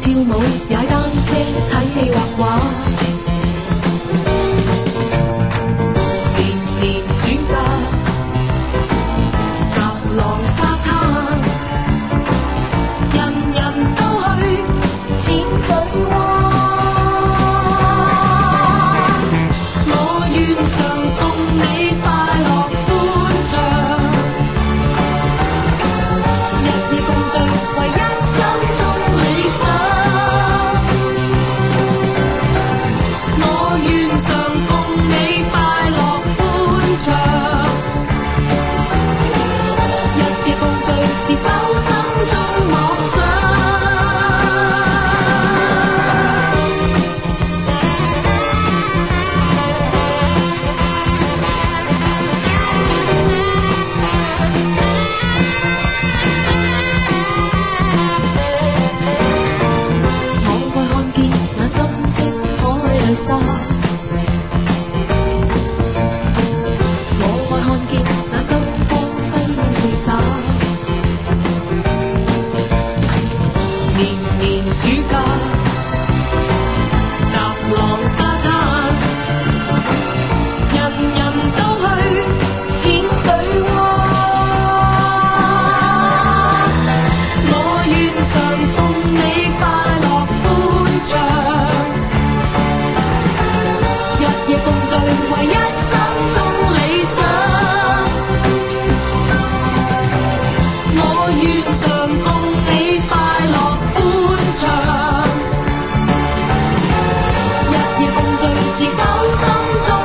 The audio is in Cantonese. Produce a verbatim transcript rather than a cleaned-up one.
跳舞、踩單車、睇戲畫畫。年年暑假，踏浪沙灘，人人都去淺水灣。我願常共你快樂歡暢，日夜共聚，為一生中理想。我願常共你快樂歡暢，日夜共聚，是否心中妄想？沙，我愛看見那金光輝四灑，年年暑假，踏浪沙灘，人人都去淺水灣。我願常共你快樂歡暢，日夜共聚，為一生中理想。我願常共你快樂歡暢，日夜共聚，是否心中